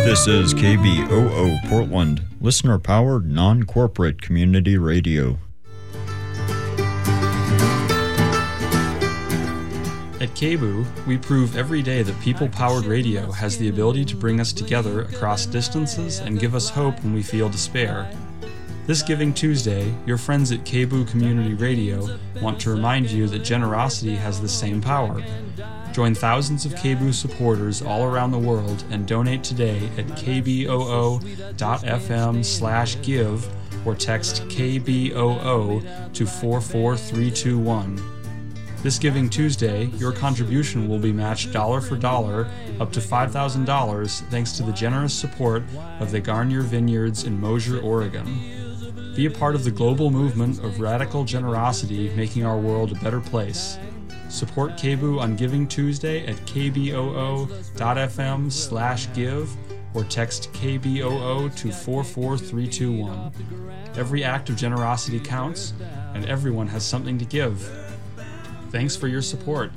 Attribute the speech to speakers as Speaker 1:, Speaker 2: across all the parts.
Speaker 1: This is KBOO Portland, listener-powered, non-corporate community radio.
Speaker 2: At KBOO, we prove every day that people-powered radio has the ability to bring us together across distances and give us hope when we feel despair. This Giving Tuesday, your friends at KBOO Community Radio want to remind you that generosity has the same power. Join thousands of KBOO supporters all around the world and donate today at kboo.fm/give or text KBOO to 44321. This Giving Tuesday, your contribution will be matched dollar for dollar up to $5,000 thanks to the generous support of the Garnier Vineyards in Mosier, Oregon. Be a part of the global movement of radical generosity making our world a better place. Support KBOO on Giving Tuesday at kboo.fm/give or text KBOO to 44321. Every act of generosity counts, and everyone has something to give. Thanks for your support.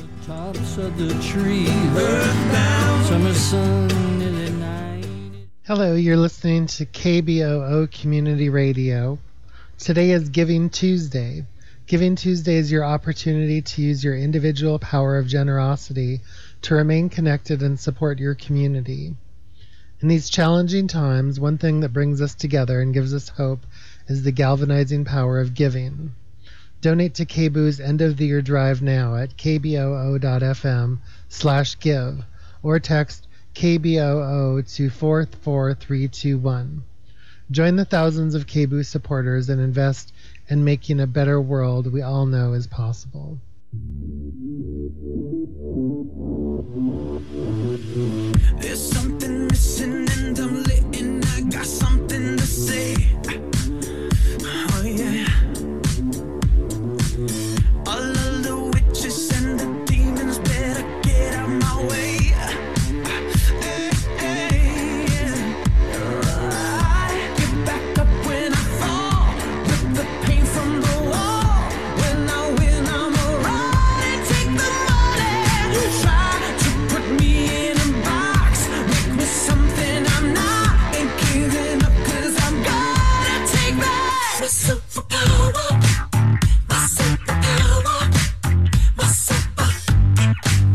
Speaker 3: Hello, you're listening to KBOO Community Radio. Today is Giving Tuesday. Giving Tuesday is your opportunity to use your individual power of generosity to remain connected and support your community. In these challenging times, one thing that brings us together and gives us hope is the galvanizing power of giving. Donate to KBOO's End of the Year Drive now at kboo.fm/give or text KBOO to 44321. Join the thousands of KBOO supporters and invest in making a better world we all know is possible.
Speaker 4: There's something missing and I'm lit and I got something to say. Oh yeah. All of the witches and the demons better get out my way. Hey, hey, yeah. I get back up when I fall, with the pain from the wall. When I win, I'm alright. Take the money. Try to put me in a box, make me something I'm not. Ain't giving up 'cause I'm gonna take back my superpower. My superpower. My superpower.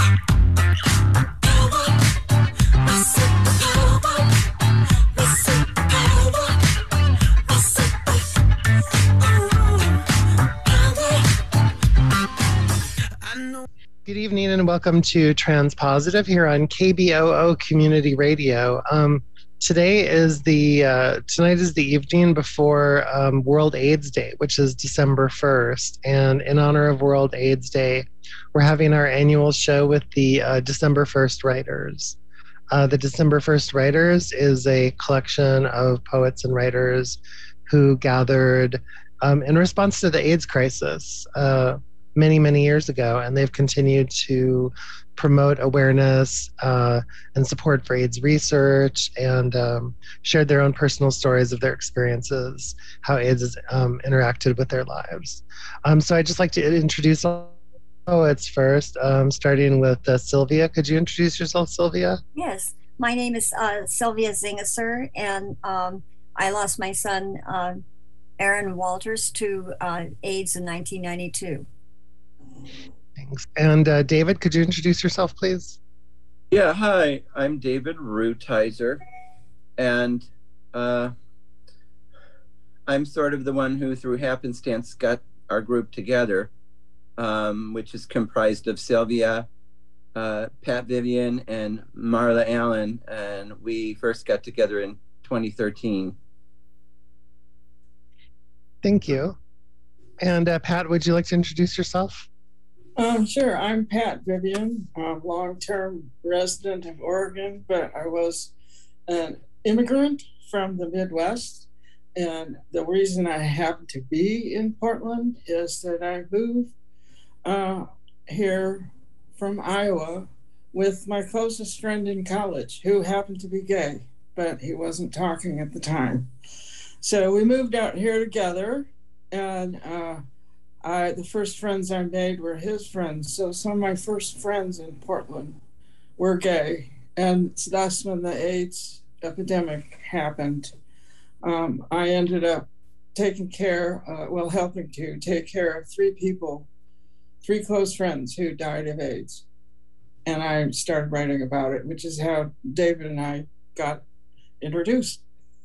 Speaker 4: My superpower. My superpower. My superpower. I know.
Speaker 3: Good evening and welcome to Transpositive here on KBOO Community Radio. Tonight is the evening before World AIDS Day, which is December 1st. And in honor of World AIDS Day, we're having our annual show with the December 1st Writers. The December 1st Writers is a collection of poets and writers who gathered in response to the AIDS crisis many, many years ago, and they've continued to promote awareness and support for AIDS research and shared their own personal stories of their experiences, how AIDS has interacted with their lives. So I'd just like to introduce poets first, starting with Sylvia. Could you introduce yourself, Sylvia?
Speaker 5: Yes, my name is Sylvia Zingesser, and I lost my son, Aaron Walters, to AIDS in 1992.
Speaker 3: Thanks. And David, could you introduce yourself, please?
Speaker 6: Yeah, hi, I'm David Rutizer, and I'm sort of the one who, through happenstance, got our group together, which is comprised of Sylvia, Pat Vivian, and Marla Allen, and we first got together in 2013.
Speaker 3: Thank you. And Pat, would you like to introduce yourself?
Speaker 7: Sure. I'm Pat Vivian, long-term resident of Oregon, but I was an immigrant from the Midwest. And the reason I happen to be in Portland is that I moved here from Iowa with my closest friend in college, who happened to be gay, but he wasn't talking at the time. So we moved out here together, and the first friends I made were his friends. So some of my first friends in Portland were gay. And so that's when the AIDS epidemic happened, I ended up helping to take care of 3 people, 3 close friends who died of AIDS. And I started writing about it, which is how David and I got introduced.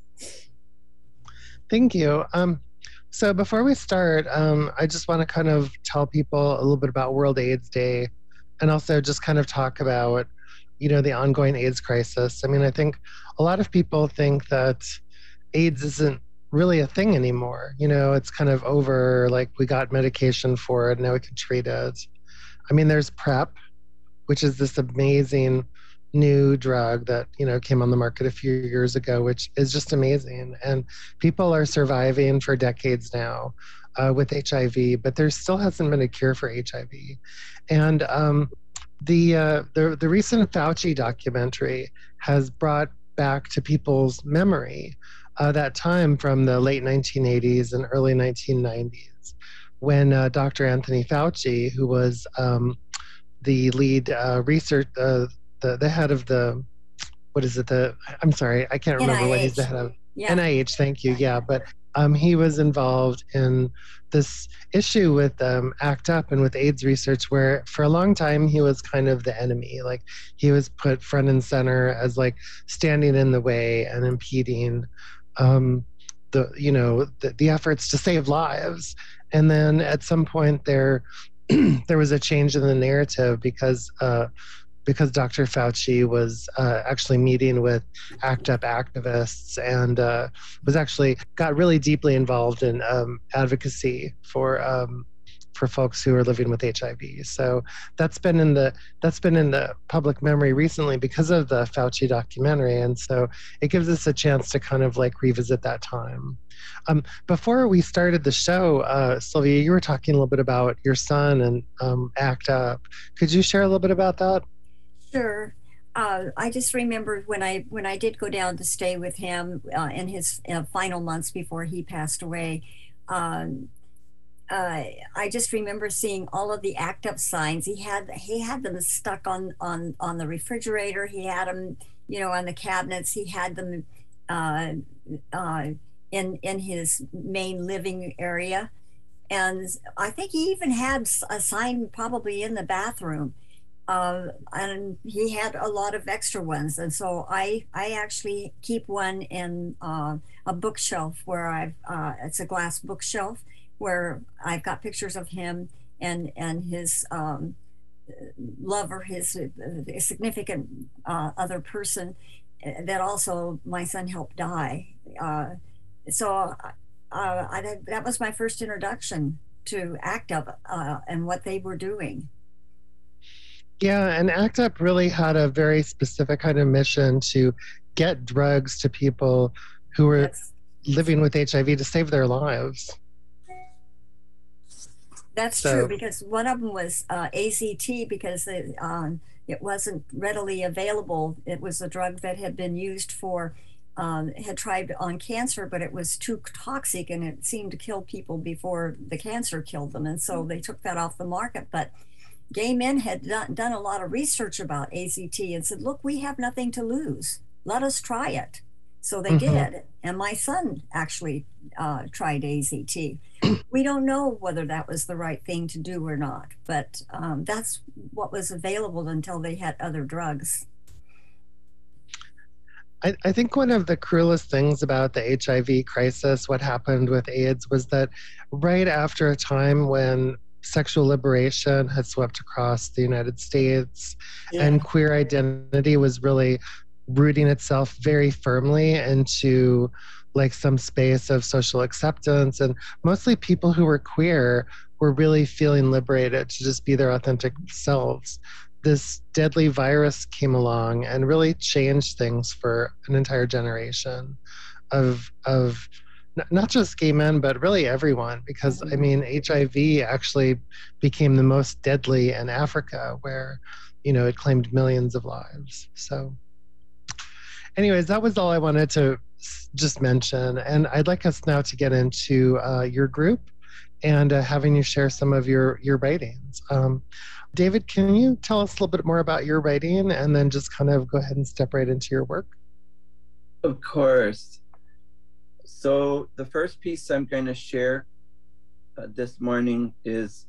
Speaker 3: Thank you. So before we start, I just want to kind of tell people a little bit about World AIDS Day, and also just kind of talk about, the ongoing AIDS crisis. I mean, I think a lot of people think that AIDS isn't really a thing anymore. It's kind of over, like we got medication for it, now we can treat it. I mean, there's PrEP, which is this amazing new drug that, came on the market a few years ago, which is just amazing. And people are surviving for decades now with HIV, but there still hasn't been a cure for HIV. And the recent Fauci documentary has brought back to people's memory that time from the late 1980s and early 1990s when Dr. Anthony Fauci, who was the lead research, the head of the, I'm sorry, I can't remember what he's the head of.
Speaker 5: Yeah.
Speaker 3: NIH, thank you. Yeah, but he was involved in this issue with ACT UP and with AIDS research, where for a long time he was kind of the enemy. Like he was put front and center as like standing in the way and impeding the efforts to save lives. And then at some point there was a change in the narrative because Dr. Fauci was actually meeting with ACT UP activists and got really deeply involved in advocacy for folks who are living with HIV. So that's been in the public memory recently because of the Fauci documentary, and so it gives us a chance to kind of like revisit that time. Before we started the show, Sylvia, you were talking a little bit about your son and ACT UP. Could you share a little bit about that?
Speaker 5: Sure. I just remember when I did go down to stay with him in his final months before he passed away. I just remember seeing all of the ACT UP signs. He had them stuck on the refrigerator. He had them, on the cabinets. He had them in his main living area, and I think he even had a sign probably in the bathroom. And he had a lot of extra ones, and so I actually keep one in a bookshelf where it's a glass bookshelf where I've got pictures of him and his lover, his significant other person that also my son helped die. So that was my first introduction to ACT UP and what they were doing.
Speaker 3: Yeah, and ACT UP really had a very specific kind of mission to get drugs to people who were living with HIV to save their lives.
Speaker 5: That's true, because one of them was AZT, because it wasn't readily available. It was a drug that had been used had tried on cancer, but it was too toxic and it seemed to kill people before the cancer killed them. And so they took that off the market. But gay men had done a lot of research about AZT and said, look, we have nothing to lose. Let us try it. So they did. And my son actually tried AZT. We don't know whether that was the right thing to do or not, but that's what was available until they had other drugs.
Speaker 3: I think one of the cruelest things about the HIV crisis, what happened with AIDS, was that right after a time when sexual liberation had swept across the United States and queer identity was really rooting itself very firmly into like some space of social acceptance, and mostly people who were queer were really feeling liberated to just be their authentic selves. This deadly virus came along and really changed things for an entire generation of not just gay men, but really everyone, because I mean, HIV actually became the most deadly in Africa, where, it claimed millions of lives. So anyways, that was all I wanted to just mention. And I'd like us now to get into your group and having you share some of your writings. David, can you tell us a little bit more about your writing and then just kind of go ahead and step right into your work?
Speaker 6: Of course. So the first piece I'm going to share this morning is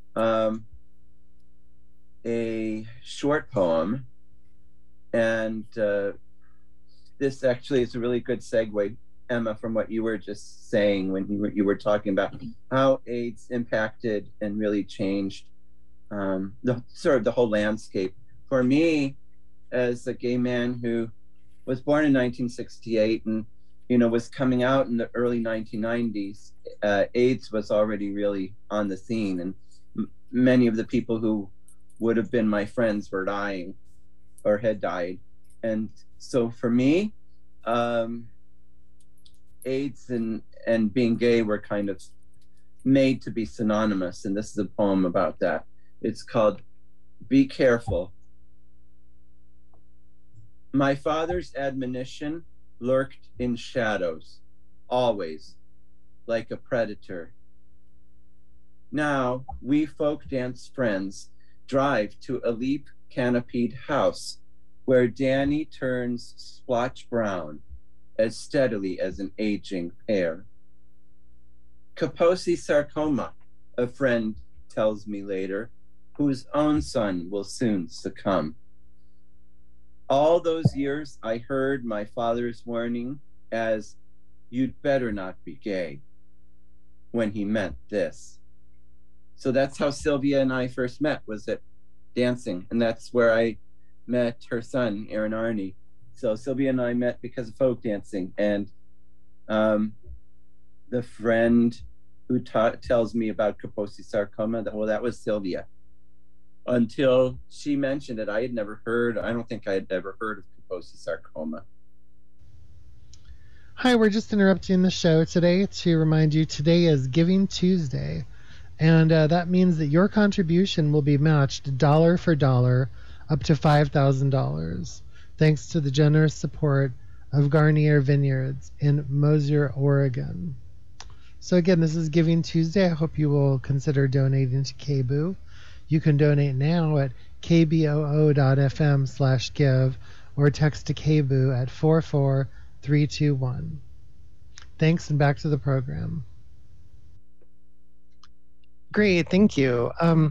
Speaker 6: a short poem. And this actually is a really good segue, Emma, from what you were just saying when you were talking about how AIDS impacted and really changed the whole landscape. For me, as a gay man who was born in 1968 and was coming out in the early 1990s, AIDS was already really on the scene, and many of the people who would have been my friends were dying or had died. And so for me, AIDS and being gay were kind of made to be synonymous, and this is a poem about that. It's called Be Careful. My father's admonition lurked in shadows, always, like a predator. Now, we folk dance friends drive to a leap canopied house where Danny turns splotch brown as steadily as an aging pear. Kaposi sarcoma, a friend tells me later, whose own son will soon succumb. All those years I heard my father's warning as, "You'd better not be gay," when he meant this. So that's how Sylvia and I first met, was at dancing. And that's where I met her son, Aaron Arney. So Sylvia and I met because of folk dancing. And the friend who tells me about Kaposi sarcoma, that was Sylvia. Until she mentioned it, I don't think I had ever heard of Kaposi sarcoma.
Speaker 3: Hi, we're just interrupting the show today to remind you today is Giving Tuesday. And that means that your contribution will be matched dollar for dollar up to $5,000, thanks to the generous support of Garnier Vineyards in Mosier, Oregon. So again, this is Giving Tuesday. I hope you will consider donating to KBOO. You can donate now at kboo.fm/give or text to KBOO at 44321. Thanks, and back to the program. Great, thank you.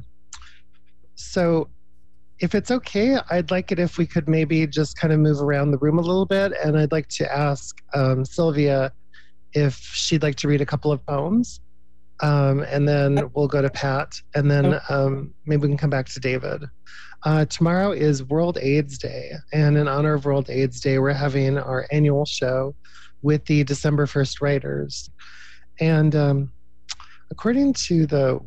Speaker 3: So if it's okay, I'd like it if we could maybe just kind of move around the room a little bit, and I'd like to ask Sylvia if she'd like to read a couple of poems. And then we'll go to Pat, and then maybe we can come back to David. Tomorrow is World AIDS Day, and in honor of World AIDS Day, we're having our annual show with the December 1st writers. And according to the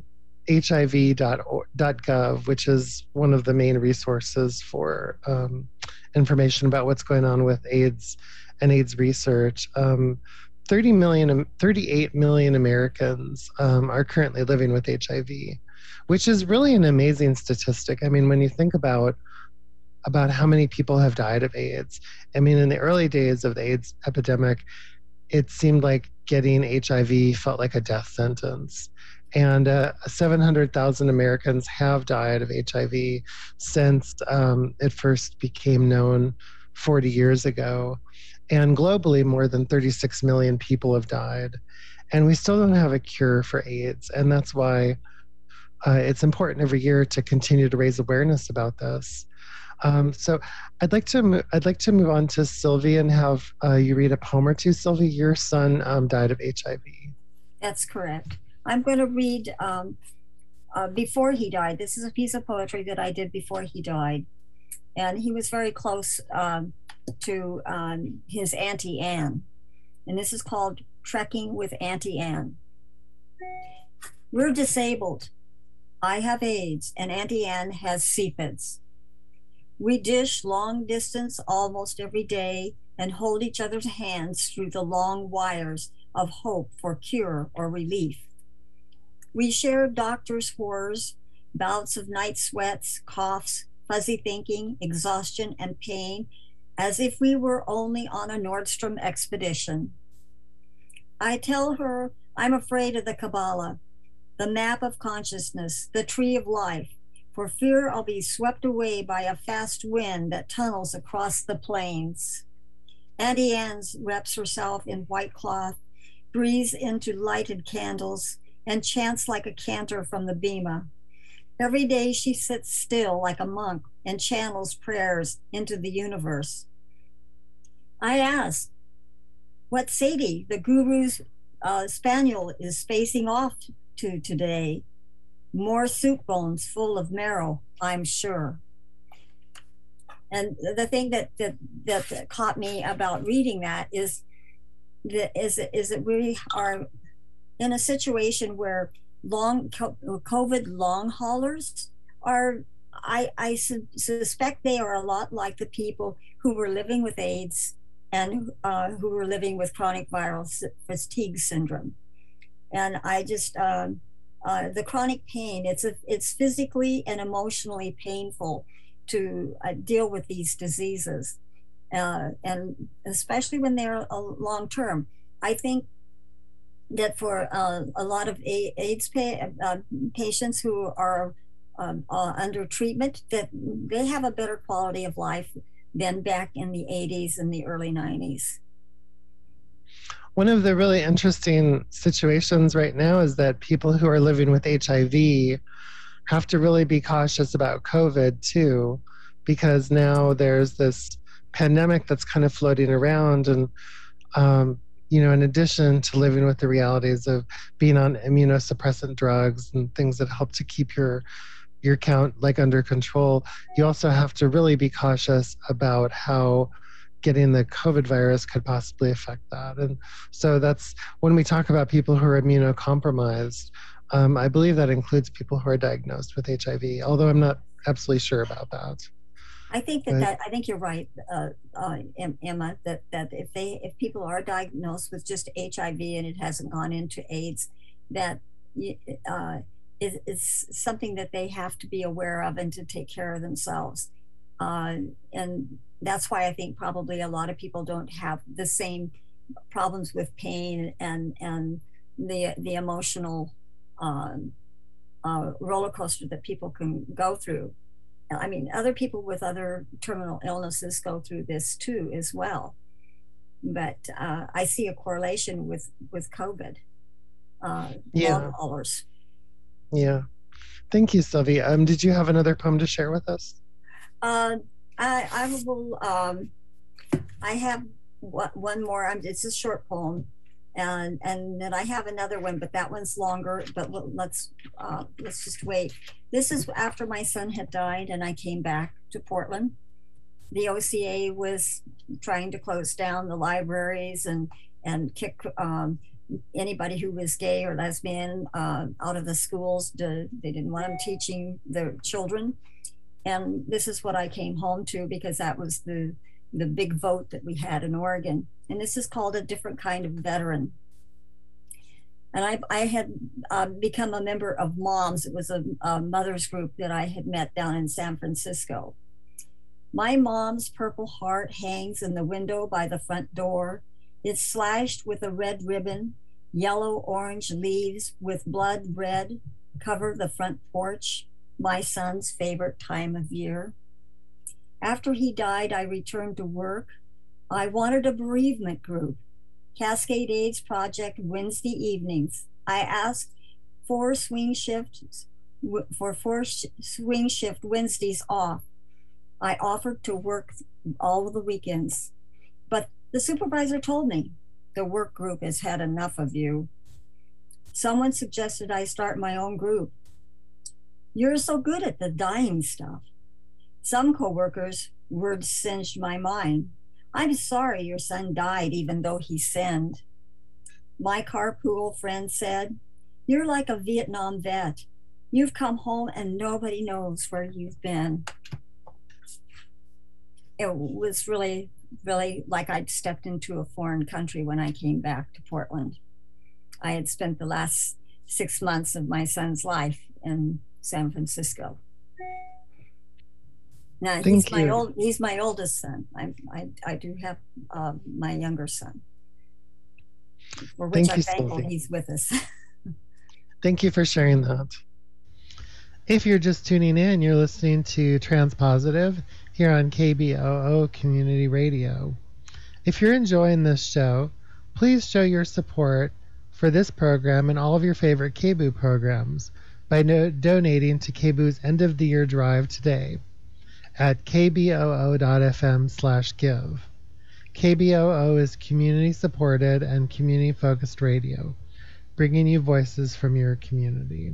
Speaker 3: HIV.gov, which is one of the main resources for information about what's going on with AIDS and AIDS research, 38 million Americans are currently living with HIV, which is really an amazing statistic. I mean, when you think about how many people have died of AIDS, I mean, in the early days of the AIDS epidemic, it seemed like getting HIV felt like a death sentence. And 700,000 Americans have died of HIV since it first became known 40 years ago. And globally, more than 36 million people have died. And we still don't have a cure for AIDS. And that's why it's important every year to continue to raise awareness about this. So I'd like to move on to Sylvie and have you read a poem or two. Sylvie, your son died of HIV.
Speaker 5: That's correct. I'm going to read Before He Died. This is a piece of poetry that I did before he died. And he was very close to his Auntie Anne. And this is called Trekking with Auntie Anne. We're disabled. I have AIDS and Auntie Anne has CFIDs. We dish long distance almost every day and hold each other's hands through the long wires of hope for cure or relief. We share doctor's horrors, bouts of night sweats, coughs, fuzzy thinking, exhaustion, and pain, as if we were only on a Nordstrom expedition. I tell her I'm afraid of the Kabbalah, the map of consciousness, the tree of life, for fear I'll be swept away by a fast wind that tunnels across the plains. Auntie Anne wraps herself in white cloth, breathes into lighted candles, and chants like a cantor from the bema. Every day she sits still like a monk and channels prayers into the universe. I asked what Sadie, the guru's spaniel, is spacing off to today. More soup bones full of marrow, I'm sure. And the thing that caught me about reading that is that we are in a situation where COVID long haulers are, I suspect they are a lot like the people who were living with AIDS and who were living with chronic viral fatigue syndrome. And I just, the chronic pain, it's physically and emotionally painful to deal with these diseases. And especially when they're long term. I think that for a lot of AIDS patients who are under treatment, that they have a better quality of life than back in the 80s and the early 90s.
Speaker 3: One of the really interesting situations right now is that people who are living with HIV have to really be cautious about COVID too, because now there's this pandemic that's kind of floating around, and in addition to living with the realities of being on immunosuppressant drugs and things that help to keep your count like under control, you also have to really be cautious about how getting the COVID virus could possibly affect that. And so that's when we talk about people who are immunocompromised, I believe that includes people who are diagnosed with HIV, although I'm not absolutely sure about that.
Speaker 5: I think I think you're right, Emma, that if people are diagnosed with just HIV and it hasn't gone into AIDS, that it's something that they have to be aware of and to take care of themselves. And that's why I think probably a lot of people don't have the same problems with pain and the emotional roller coaster that people can go through. I mean, other people with other terminal illnesses go through this too as well. But I see a correlation with COVID, long haulers.
Speaker 3: Yeah. Thank you, Sylvie. Did you have another poem to share with us?
Speaker 5: I will. I have one more. It's a short poem, and then I have another one, but that one's longer. But let's just wait. This is after my son had died, and I came back to Portland. The OCA was trying to close down the libraries and kick anybody who was gay or lesbian out of the schools. They didn't want them teaching their children. And this is what I came home to, because that was the big vote that we had in Oregon. And this is called A Different Kind of Veteran. And I had become a member of Moms. It was a mother's group that I had met down in San Francisco. My mom's purple heart hangs in the window by the front door. It's slashed with a red ribbon. Yellow-orange leaves with blood red cover the front porch, my son's favorite time of year. After he died, I returned to work. I wanted a bereavement group. Cascade AIDS Project Wednesday evenings. I asked for 4 swing shift Wednesdays off. I offered to work all the weekends, but the supervisor told me, the work group has had enough of you. Someone suggested I start my own group. You're so good at the dying stuff. Some coworkers' words singed my mind. I'm sorry your son died even though he sinned. My carpool friend said, you're like a Vietnam vet. You've come home and nobody knows where you've been. It was really, really like I'd stepped into a foreign country when I came back to Portland. I had spent the last 6 months of my son's life in San Francisco. Now he's my oldest son. I do have my younger son, for which I'm thankful he's with us.
Speaker 3: Thank you for sharing that. If you're just tuning in, you're listening to Transpositive here on KBOO Community Radio. If you're enjoying this show, please show your support for this program and all of your favorite KBOO programs by donating to KBOO's end of the year drive today at kboo.fm/give. KBOO is community supported and community focused radio, bringing you voices from your community.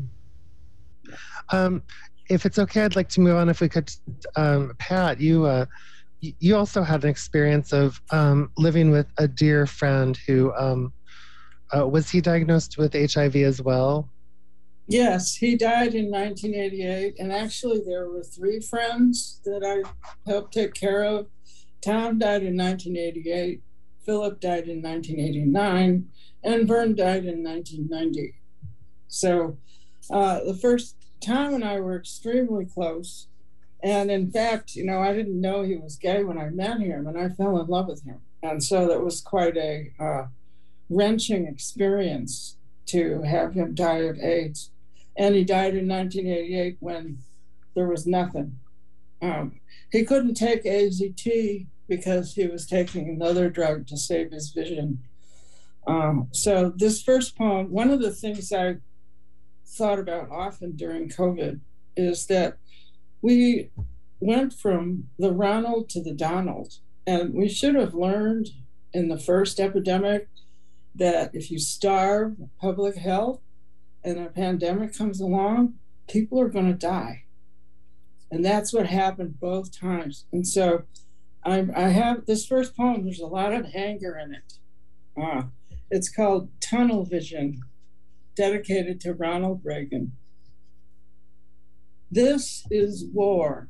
Speaker 3: If it's okay, I'd like to move on. If we could, Pat, you also had an experience of living with a dear friend who was he diagnosed with HIV as well?
Speaker 7: Yes, he died in 1988, and actually there were 3 friends that I helped take care of. Tom died in 1988, Philip died in 1989, and Vern died in 1990. So the first Tom and I were extremely close, and in fact, I didn't know he was gay when I met him, and I fell in love with him, and so that was quite a wrenching experience to have him die of AIDS. And he died in 1988 when there was nothing. He couldn't take AZT because he was taking another drug to save his vision. So this first poem, one of the things I thought about often during COVID is that we went from the Ronald to the Donald. And we should have learned in the first epidemic that if you starve public health and a pandemic comes along, people are going to die. And that's what happened both times. And so I have this first poem, there's a lot of anger in it. It's called Tunnel Vision, dedicated to Ronald Reagan. This is war.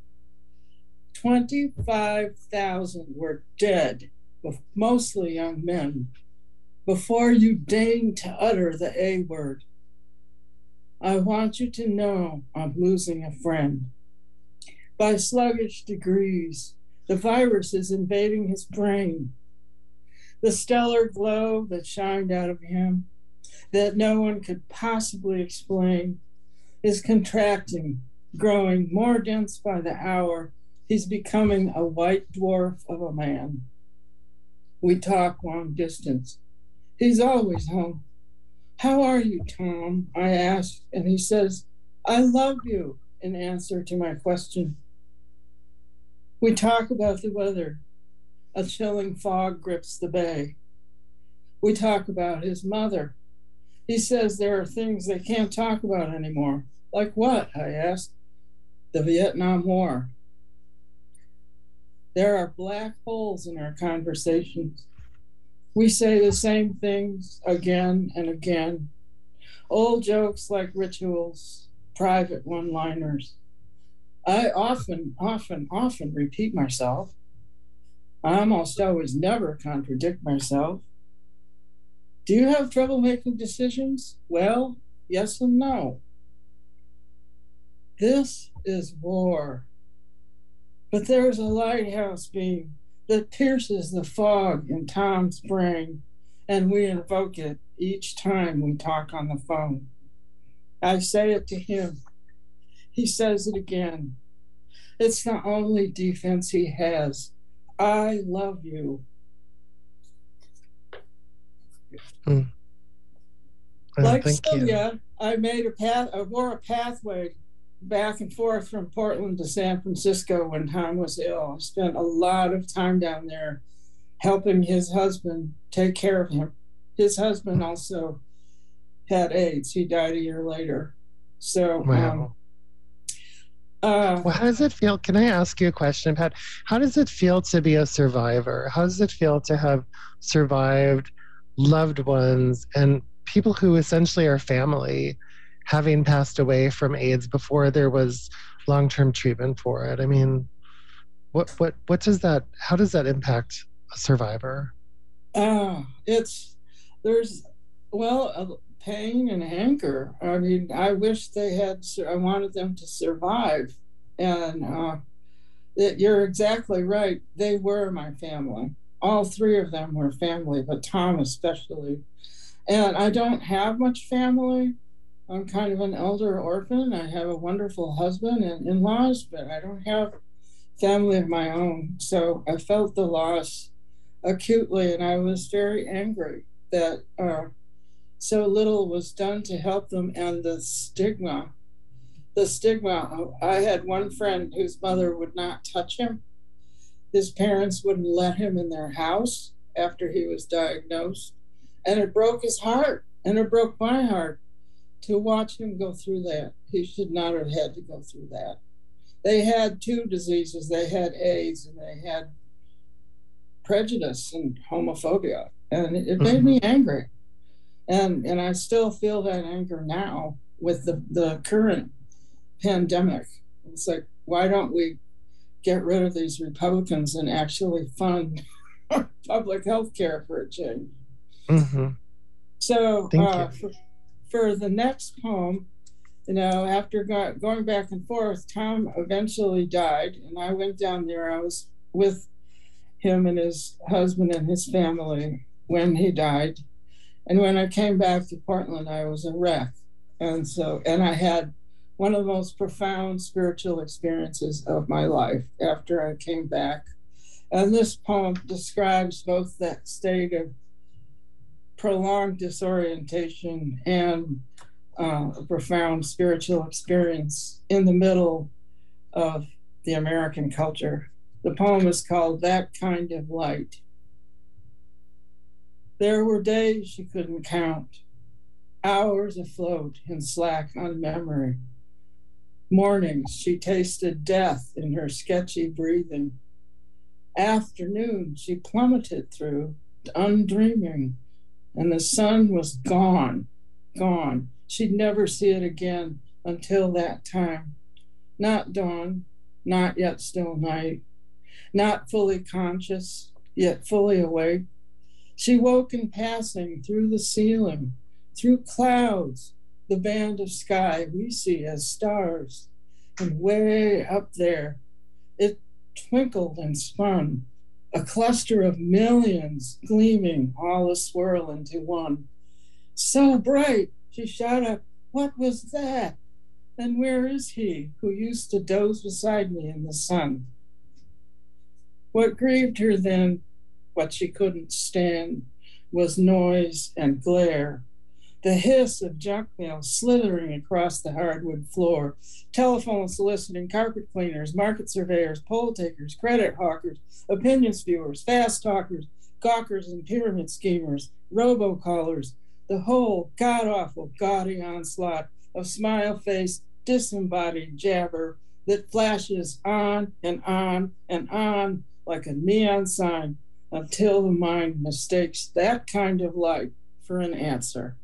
Speaker 7: 25,000 were dead, mostly young men, before you deigned to utter the A word. I want you to know I'm losing a friend. By sluggish degrees, the virus is invading his brain. The stellar glow that shined out of him, that no one could possibly explain, is contracting, growing more dense by the hour. He's becoming a white dwarf of a man. We talk long distance. He's always home. How are you, Tom? I ask, and he says, I love you, in answer to my question. We talk about the weather. A chilling fog grips the bay. We talk about his mother. He says there are things they can't talk about anymore. Like what? I ask. The Vietnam War. There are black holes in our conversations. We say the same things again and again. Old jokes like rituals, private one-liners. I often repeat myself. I almost always never contradict myself. Do you have trouble making decisions? Well, yes and no. This is war. But there's a lighthouse beam that pierces the fog in Tom's brain, and we invoke it each time we talk on the phone. I say it to him. He says it again. It's the only defense he has. I love you. Like Sylvia, I wore a pathway back and forth from Portland to San Francisco when Tom was ill. I spent a lot of time down there helping his husband take care of him. His husband also had AIDS. He died a year later. So,
Speaker 3: wow. Well, how does it feel? Can I ask you a question, Pat? How does it feel to be a survivor? How does it feel to have survived loved ones and people who essentially are family having passed away from AIDS before there was long-term treatment for it? I mean, what does that, how does that impact a survivor?
Speaker 7: There's pain and anger. I mean, I wish I wanted them to survive. And you're exactly right. They were my family. All 3 of them were family, but Tom especially. And I don't have much family. I'm kind of an elder orphan. I have a wonderful husband and in-laws, but I don't have family of my own. So I felt the loss acutely, and I was very angry that so little was done to help them, and the stigma. I had one friend whose mother would not touch him. His parents wouldn't let him in their house after he was diagnosed. And it broke his heart, and it broke my heart to watch him go through that. He should not have had to go through that. They had two diseases. They had AIDS, and they had prejudice and homophobia. And it made me angry. And I still feel that anger now with the current pandemic. It's like, why don't we get rid of these Republicans and actually fund public health care for a change?
Speaker 3: Mm-hmm.
Speaker 7: So for the next poem, after going back and forth, Tom eventually died, and I went down there. I was with him and his husband and his family when he died. And when I came back to Portland, I was a wreck. And I had one of the most profound spiritual experiences of my life after I came back. And this poem describes both that state of prolonged disorientation and a profound spiritual experience in the middle of the American culture. The poem is called That Kind of Light. There were days she couldn't count, hours afloat in slack on memory. Mornings she tasted death in her sketchy breathing. Afternoon she plummeted through, undreaming, and the sun was gone. She'd never see it again until that time. Not dawn, not yet still night, not fully conscious, yet fully awake. She woke in passing through the ceiling, through clouds, the band of sky we see as stars. And way up there, it twinkled and spun, a cluster of millions gleaming all a swirl into one. So bright, she shouted, "What was that? And where is he who used to doze beside me in the sun?" What grieved her then, what she couldn't stand, was noise and glare. The hiss of junk mail slithering across the hardwood floor, telephone soliciting, carpet cleaners, market surveyors, poll takers, credit hawkers, opinion spewers, fast talkers, gawkers and pyramid schemers, robocallers, the whole god-awful, gaudy onslaught of smile-faced, disembodied jabber that flashes on and on and on like a neon sign until the mind mistakes that kind of light for an answer.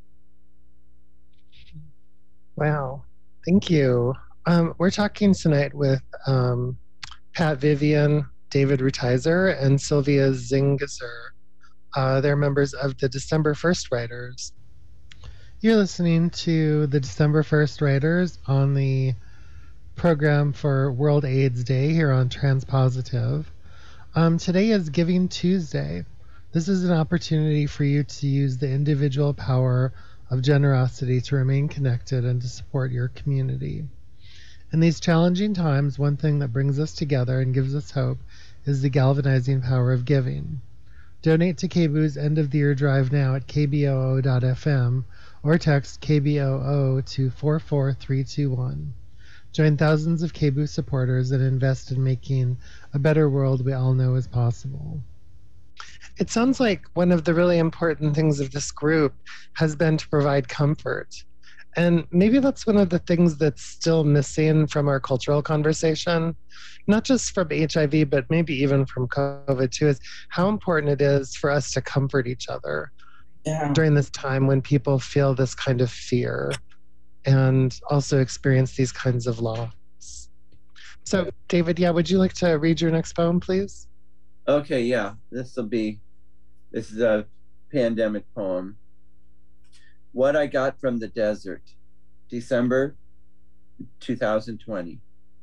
Speaker 3: Wow, thank you. We're talking tonight with Pat Vivian, David Rutizer, and Sylvia Zingizer. They're members of the December 1st Writers. You're listening to the December 1st Writers on the program for World AIDS Day here on Transpositive. Today is Giving Tuesday. This is an opportunity for you to use the individual power of generosity to remain connected and to support your community. In these challenging times, one thing that brings us together and gives us hope is the galvanizing power of giving. Donate to KBOO's end of the year drive now at kboo.fm or text KBOO to 44321. Join thousands of KBOO supporters and invest in making a better world we all know is possible. It sounds like one of the really important things of this group has been to provide comfort. And maybe that's one of the things that's still missing from our cultural conversation, not just from HIV, but maybe even from COVID too, is how important it is for us to comfort each other during this time when people feel this kind of fear and also experience these kinds of loss. So David, would you like to read your next poem, please?
Speaker 6: Okay, yeah, this is a pandemic poem. What I Got from the Desert, December 2020.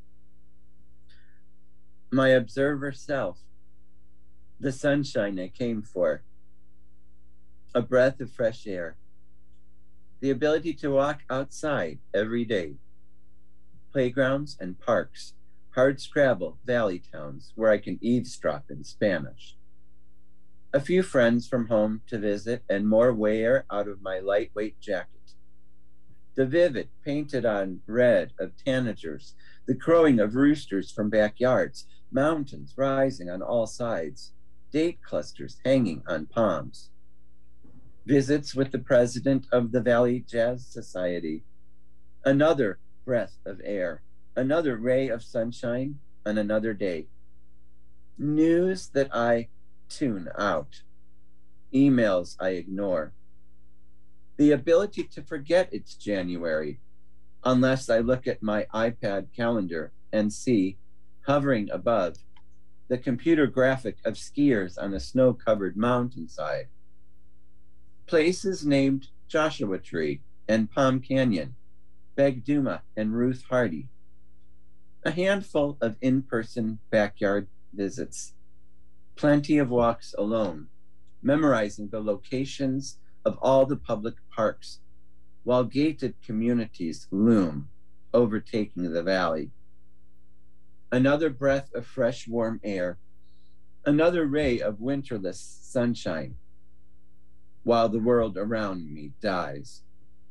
Speaker 6: My observer self, the sunshine I came for, a breath of fresh air, the ability to walk outside every day, playgrounds and parks, hard scrabble valley towns where I can eavesdrop in Spanish, A few friends from home to visit, and more wear out of my lightweight jacket. The vivid painted on red of tanagers, the crowing of roosters from backyards, mountains rising on all sides, date clusters hanging on palms. Visits with the president of the Valley Jazz Society. Another breath of air, another ray of sunshine on another day. News that I tune out. Emails I ignore. The ability to forget it's January, unless I look at my iPad calendar and see, hovering above, the computer graphic of skiers on a snow-covered mountainside. Places named Joshua Tree and Palm Canyon, Begduma and Ruth Hardy. A handful of in-person backyard visits. Plenty of walks alone, memorizing the locations of all the public parks, while gated communities loom, overtaking the valley. Another breath of fresh, warm air, another ray of winterless sunshine, while the world around me dies.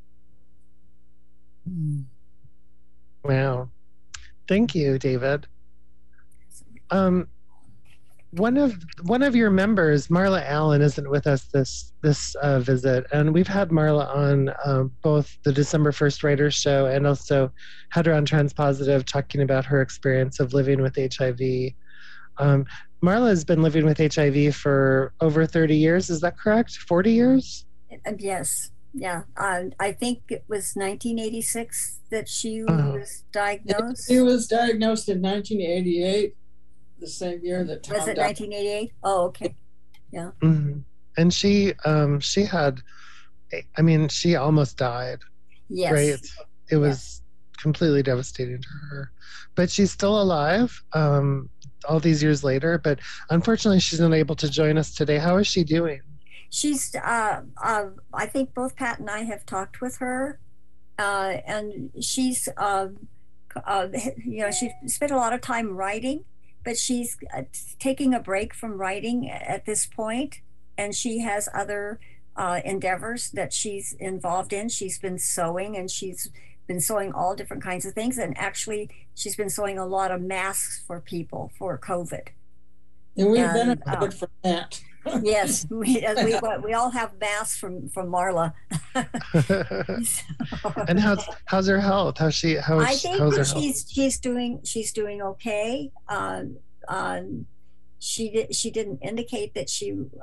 Speaker 3: Wow. Thank you, David. One of your members, Marla Allen, isn't with us this visit, and we've had Marla on both the December 1st Writers Show and also had her on Transpositive talking about her experience of living with HIV. Marla has been living with HIV for over 30 years. Is that correct? 40 years?
Speaker 5: Yes. Yeah. I think it was 1986 that she was diagnosed.
Speaker 7: She was diagnosed in 1988. The same year that Tom
Speaker 5: was it 1988? Oh, okay. Yeah.
Speaker 3: Mm-hmm. And she had, I mean, she almost died.
Speaker 5: Yes.
Speaker 3: Right. It was completely devastating to her, but she's still alive all these years later. But unfortunately, she's not able to join us today. How is she doing?
Speaker 5: She's. I think both Pat and I have talked with her, and she's. She spent a lot of time writing. But she's taking a break from writing at this point, and she has other endeavors that she's involved in. She's been sewing, and she's been sewing all different kinds of things. And actually, she's been sewing a lot of masks for people for COVID.
Speaker 7: And we've benefited from that.
Speaker 5: Yes, we all have masks from Marla.
Speaker 3: And how's her health? I think
Speaker 5: she's doing okay. She didn't indicate that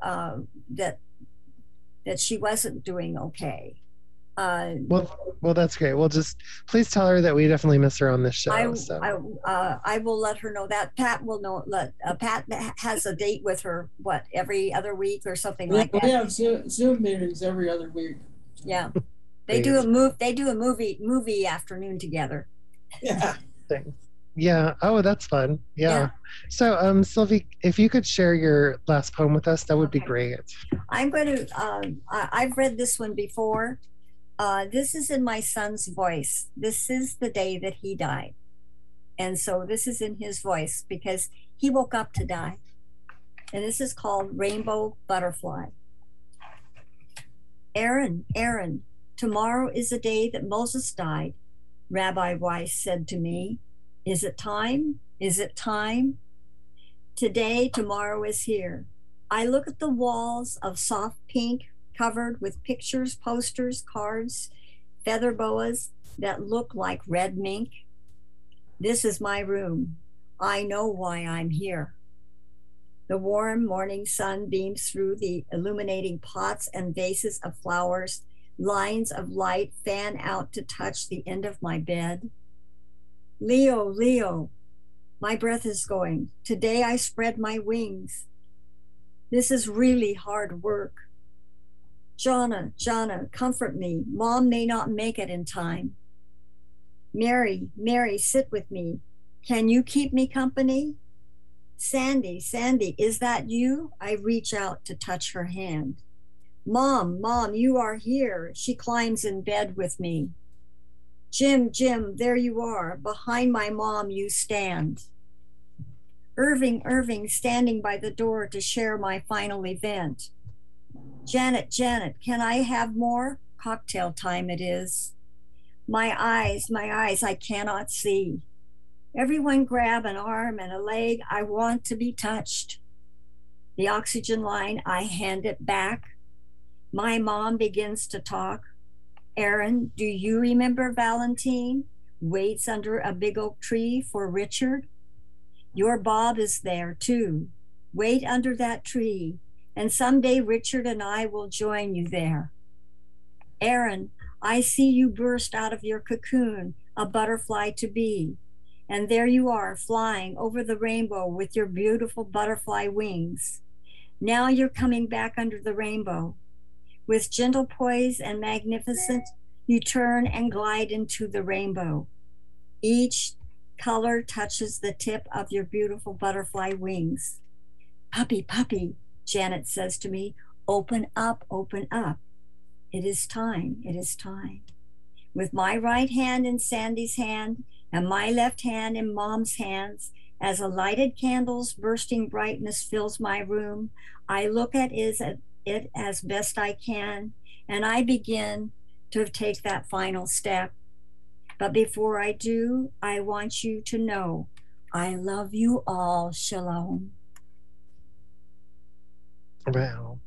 Speaker 5: she wasn't doing okay.
Speaker 3: Well, that's great. Well, just please tell her that we definitely miss her on this show.
Speaker 5: I will let her know that. Pat will know. Pat has a date with her. What, every other week or something like that?
Speaker 7: We have Zoom meetings every other week.
Speaker 5: Yeah, they do a movie afternoon together.
Speaker 7: Yeah.
Speaker 3: Yeah. Oh, that's fun. Yeah. So, Sylvie, if you could share your last poem with us, that would be great.
Speaker 5: I'm going to. I've read this one before. This is in my son's voice. This is the day that he died. And so this is in his voice because he woke up to die. And this is called Rainbow Butterfly. Aaron, tomorrow is the day that Moses died. Rabbi Weiss said to me, is it time? Is it time? Today, tomorrow is here. I look at the walls of soft pink covered with pictures, posters, cards, feather boas that look like red mink. This is my room. I know why I'm here. The warm morning sun beams through the illuminating pots and vases of flowers. Lines of light fan out to touch the end of my bed. Leo, my breath is going. Today I spread my wings. This is really hard work. Jana, comfort me. Mom may not make it in time. Mary, sit with me. Can you keep me company? Sandy, is that you? I reach out to touch her hand. Mom, you are here. She climbs in bed with me. Jim, there you are. Behind my mom you stand. Irving standing by the door to share my final event. Janet, can I have more? Cocktail time it is. My eyes, I cannot see. Everyone grab an arm and a leg. I want to be touched. The oxygen line, I hand it back. My mom begins to talk. Aaron, do you remember Valentine? Waits under a big oak tree for Richard. Your Bob is there too. Wait under that tree, and someday Richard and I will join you there. Aaron, I see you burst out of your cocoon, a butterfly to be. And there you are, flying over the rainbow with your beautiful butterfly wings. Now you're coming back under the rainbow. With gentle poise and magnificence, you turn and glide into the rainbow. Each color touches the tip of your beautiful butterfly wings. Puppy, Janet says to me, open up. It is time. With my right hand in Sandy's hand and my left hand in Mom's hands, as a lighted candle's bursting brightness fills my room, I look at it as best I can, and I begin to take that final step. But before I do, I want you to know I love you all. Shalom.
Speaker 3: Wow.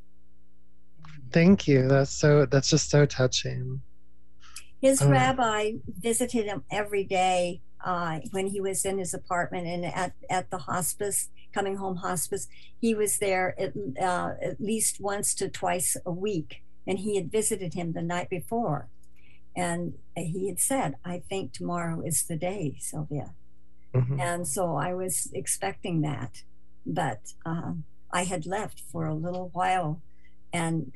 Speaker 3: Thank you. That's just so touching.
Speaker 5: His rabbi visited him every day when he was in his apartment and at the hospice, coming home hospice. He was there at least once to twice a week, and he had visited him the night before. And he had said, I think tomorrow is the day, Sylvia. Mm-hmm. And so I was expecting that, but I had left for a little while, and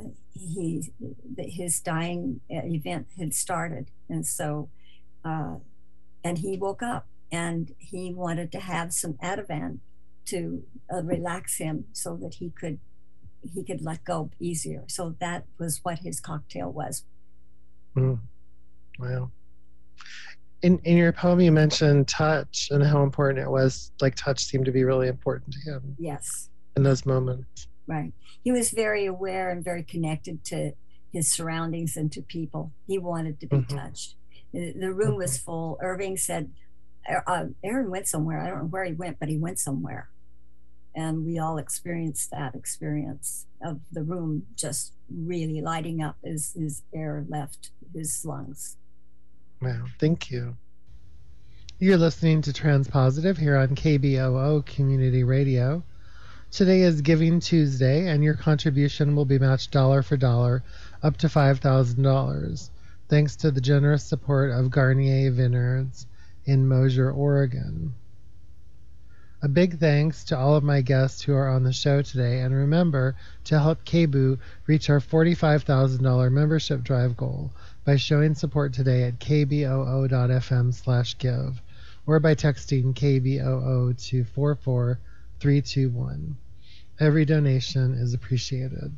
Speaker 5: his dying event had started. And so, and he woke up and he wanted to have some Ativan to relax him so that he could let go easier. So that was what his cocktail was.
Speaker 3: Mm. Wow. In your poem, you mentioned touch and how important it was. Like, touch seemed to be really important to him.
Speaker 5: Yes.
Speaker 3: In those moments.
Speaker 5: Right. He was very aware and very connected to his surroundings and to people. He wanted to be touched. The room was full. Irving said, Aaron went somewhere. I don't know where he went, but he went somewhere. And we all experienced that experience of the room just really lighting up as his air left his lungs.
Speaker 3: Wow, thank you. You're listening to Transpositive here on KBOO Community Radio. Today is Giving Tuesday, and your contribution will be matched dollar for dollar up to $5,000, thanks to the generous support of Garnier Vineyards in Mosier, Oregon. A big thanks to all of my guests who are on the show today, and remember to help KBOO reach our $45,000 membership drive goal by showing support today at kboo.fm/give or by texting KBOO to 44321. Every donation is appreciated.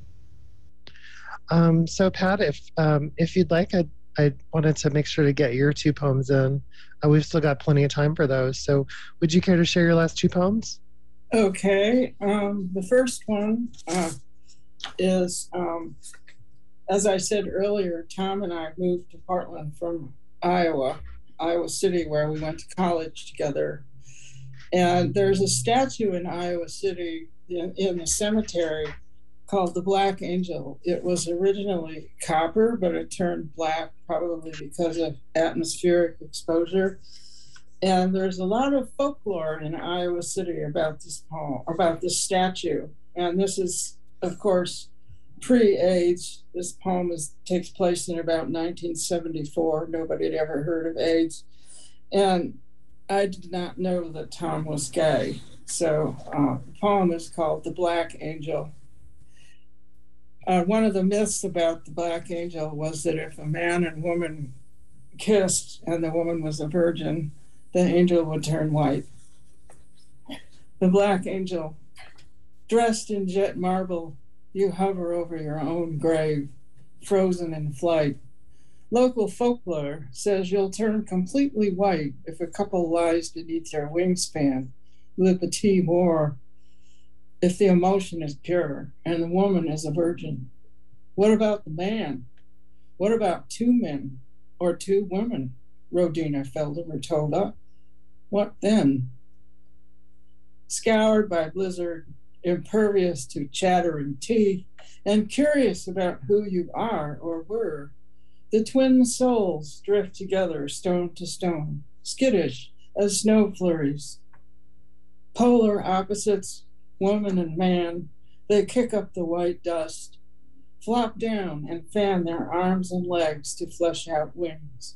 Speaker 3: So Pat, if you'd like, I wanted to make sure to get your two poems in. We've still got plenty of time for those. So would you care to share your last two poems?
Speaker 7: Okay. The first one is, as I said earlier, Tom and I moved to Portland from Iowa City, where we went to college together. And there's a statue in Iowa City in the cemetery called the Black Angel. It was originally copper, but it turned black probably because of atmospheric exposure. And there's a lot of folklore in Iowa City about this poem, about this statue. And this is, of course, pre-AIDS. This poem takes place in about 1974. Nobody had ever heard of AIDS. And I did not know that Tom was gay. So the poem is called The Black Angel. One of the myths about the Black Angel was that if a man and woman kissed and the woman was a virgin, the angel would turn white. The Black Angel, dressed in jet marble, you hover over your own grave, frozen in flight. Local folklore says you'll turn completely white if a couple lies beneath your wingspan, Le Petit More, if the emotion is pure and the woman is a virgin? What about the man? What about two men or two women? Rodina Felder-Matola. What then? Scoured by blizzard, impervious to chattering tea, and curious about who you are or were, the twin souls drift together stone to stone, skittish as snow flurries. Polar opposites, woman and man, they kick up the white dust, flop down and fan their arms and legs to flesh out wings.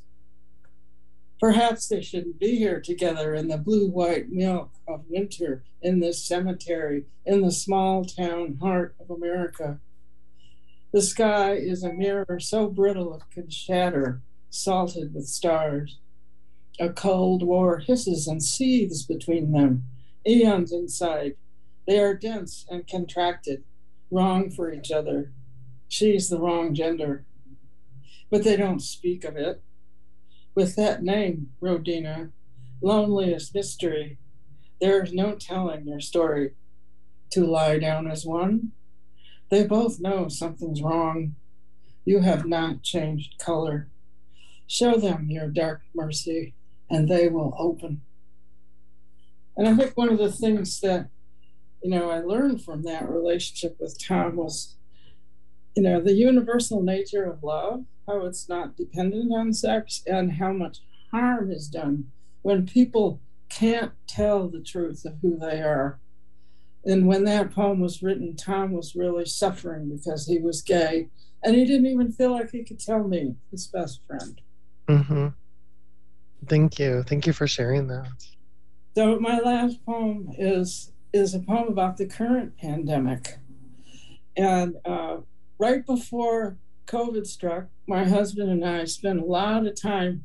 Speaker 7: Perhaps they shouldn't be here together in the blue-white milk of winter, in this cemetery, in the small town heart of America. The sky is a mirror so brittle it can shatter, salted with stars. A cold war hisses and seethes between them, eons inside. They are dense and contracted, wrong for each other. She's the wrong gender. But they don't speak of it. With that name, Rodina, loneliest mystery, there is no telling their story. To lie down as one, they both know something's wrong. You have not changed color. Show them your dark mercy, and they will open. And I think one of the things that, I learned from that relationship with Tom was, the universal nature of love, how it's not dependent on sex, and how much harm is done when people can't tell the truth of who they are. And when that poem was written, Tom was really suffering because he was gay, and he didn't even feel like he could tell me, his best friend.
Speaker 3: Mm-hmm. Thank you. Thank you for sharing that.
Speaker 7: So my last poem is a poem about the current pandemic. And right before COVID struck, my husband and I spent a lot of time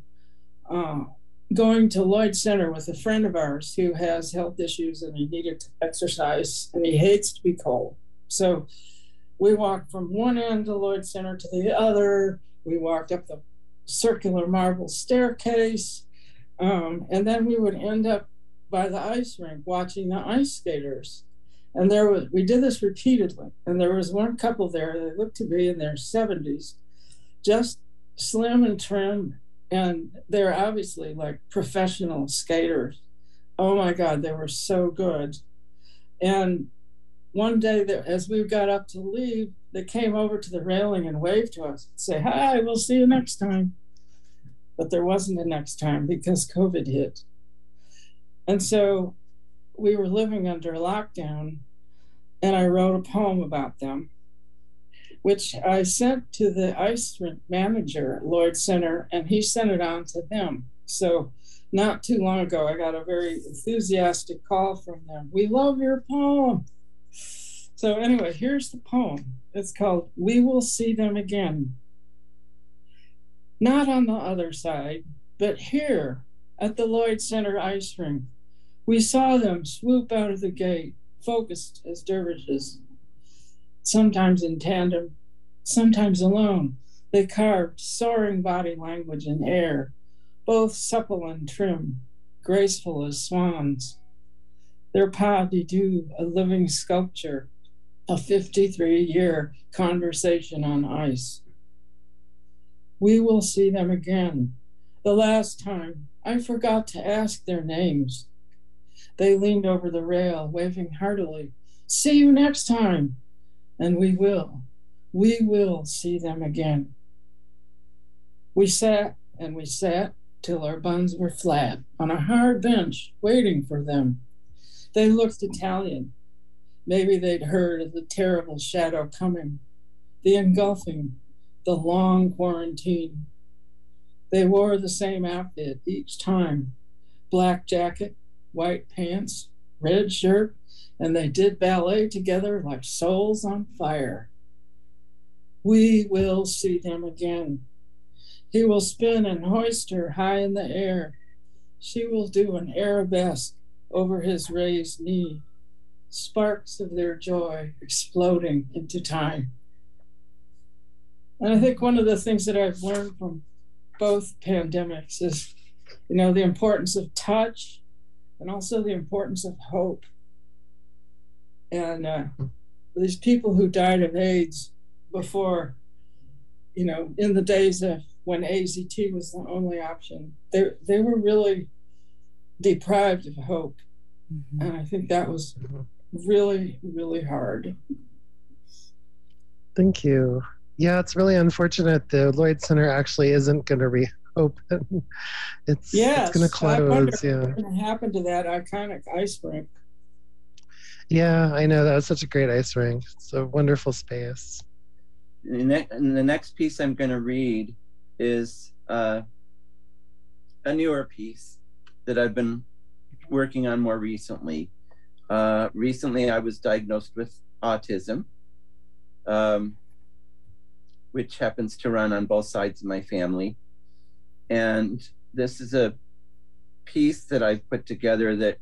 Speaker 7: going to Lloyd Center with a friend of ours who has health issues and he needed to exercise and he hates to be cold. So we walked from one end of Lloyd Center to the other. We walked up the circular marble staircase. And then we would end up by the ice rink watching the ice skaters. And we did this repeatedly. And there was one couple there, they looked to be in their 70s, just slim and trim. And they're obviously like professional skaters. Oh my God, they were so good. And one day as we got up to leave, they came over to the railing and waved to us and say, "Hi, we'll see you next time." But there wasn't a next time because COVID hit. And so we were living under lockdown, and I wrote a poem about them, which I sent to the ice rink manager at Lloyd Center, and he sent it on to them. So not too long ago, I got a very enthusiastic call from them. "We love your poem." So anyway, here's the poem. It's called "We Will See Them Again." Not on the other side, but here at the Lloyd Center ice rink, we saw them swoop out of the gate, focused as dervishes. Sometimes in tandem, sometimes alone, they carved soaring body language in air, both supple and trim, graceful as swans. Their pas de deux, a living sculpture, a 53-year conversation on ice. We will see them again. The last time, I forgot to ask their names. They leaned over the rail, waving heartily. "See you next time." And we will see them again. We sat and we sat till our buns were flat on a hard bench, waiting for them. They looked Italian. Maybe they'd heard of the terrible shadow coming, the engulfing, the long quarantine. They wore the same outfit each time, black jacket, white pants, red shirt, and they did ballet together like souls on fire. We will see them again. He will spin and hoist her high in the air. She will do an arabesque over his raised knee, sparks of their joy exploding into time. And I think one of the things that I've learned from both pandemics is, the importance of touch and also the importance of hope. And these people who died of AIDS before, you know, in the days of when AZT was the only option, they were really deprived of hope. And I think that was really, really hard.
Speaker 3: Thank you. Yeah, it's really unfortunate the Lloyd Center actually isn't going to reopen. It's going to close.
Speaker 7: I wonder
Speaker 3: yeah.
Speaker 7: what's going to happen to that iconic ice rink.
Speaker 3: Yeah, I know. That was such a great ice rink. It's a wonderful space.
Speaker 6: And the next piece I'm going to read is a newer piece that I've been working on more recently. Recently, I was diagnosed with autism, which happens to run on both sides of my family. And this is a piece that I've put together that,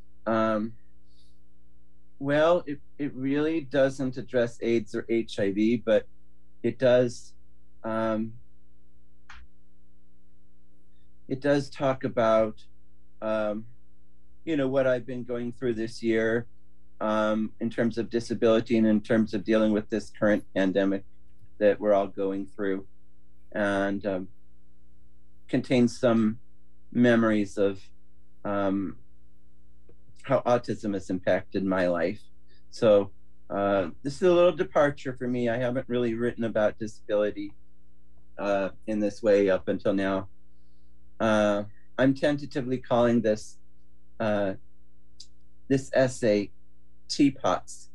Speaker 6: well, it really doesn't address AIDS or HIV, but it does talk about, you know, what I've been going through this year in terms of disability and in terms of dealing with this current pandemic that we're all going through, and contains some memories of how autism has impacted my life. So this is a little departure for me. I haven't really written about disability in this way up until now. I'm tentatively calling this essay Teapots.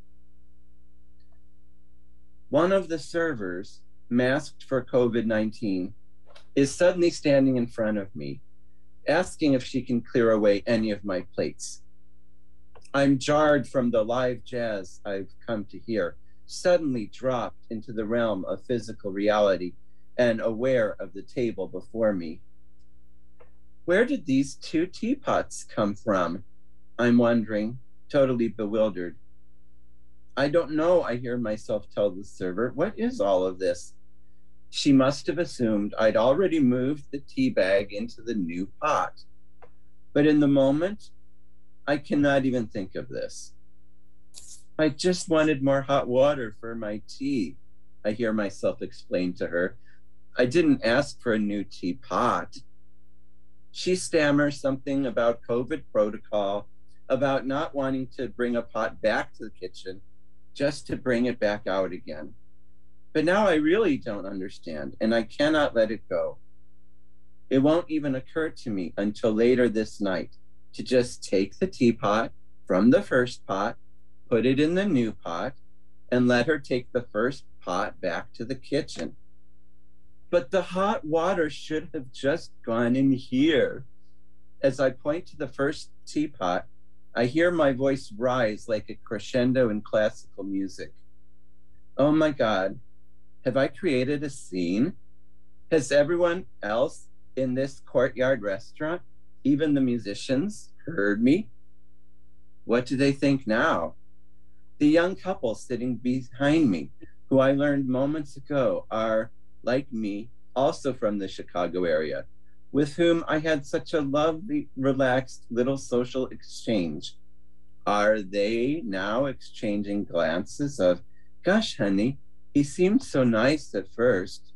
Speaker 6: One of the servers, masked for COVID-19, is suddenly standing in front of me, asking if she can clear away any of my plates. I'm jarred from the live jazz I've come to hear, suddenly dropped into the realm of physical reality and aware of the table before me. Where did these 2 teapots come from? I'm wondering, totally bewildered. I don't know, I hear myself tell the server. What is all of this? She must have assumed I'd already moved the tea bag into the new pot. But in the moment, I cannot even think of this. I just wanted more hot water for my tea, I hear myself explain to her. I didn't ask for a new teapot. She stammers something about COVID protocol, about not wanting to bring a pot back to the kitchen, just to bring it back out again. But now I really don't understand, and I cannot let it go. It won't even occur to me until later this night to just take the teapot from the first pot, put it in the new pot, and let her take the first pot back to the kitchen. But the hot water should have just gone in here. As I point to the first teapot, I hear my voice rise like a crescendo in classical music. Oh my God, have I created a scene? Has everyone else in this courtyard restaurant, even the musicians, heard me? What do they think now? The young couple sitting behind me, who I learned moments ago are, like me, also from the Chicago area, with whom I had such a lovely, relaxed little social exchange. Are they now exchanging glances of, gosh, honey, he seemed so nice at first.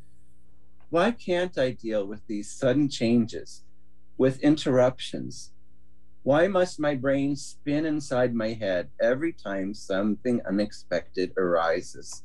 Speaker 6: Why can't I deal with these sudden changes, with interruptions? Why must my brain spin inside my head every time something unexpected arises?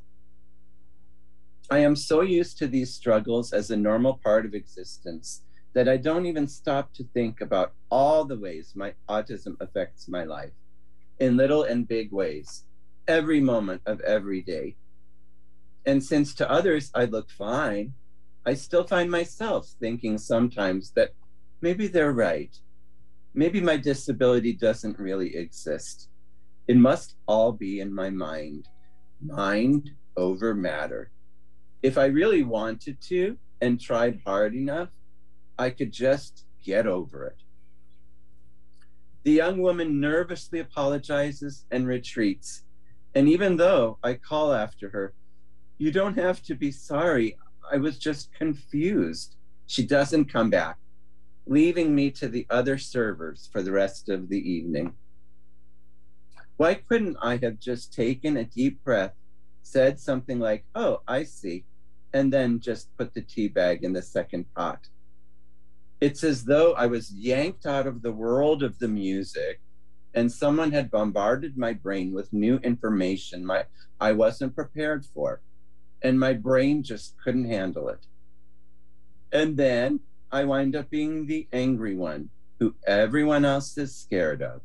Speaker 6: I am so used to these struggles as a normal part of existence that I don't even stop to think about all the ways my autism affects my life, in little and big ways, every moment of every day. And since to others I look fine, I still find myself thinking sometimes that maybe they're right. Maybe my disability doesn't really exist. It must all be in my mind. Mind over matter. If I really wanted to and tried hard enough, I could just get over it. The young woman nervously apologizes and retreats. And even though I call after her, you don't have to be sorry, I was just confused, she doesn't come back. leaving me to the other servers for the rest of the evening. Why couldn't I have just taken a deep breath, said something like, "Oh, I see," and then just put the tea bag in the second pot? It's as though I was yanked out of the world of the music and someone had bombarded my brain with new information I wasn't prepared for, and my brain just couldn't handle it. And then I wind up being the angry one who everyone else is scared of.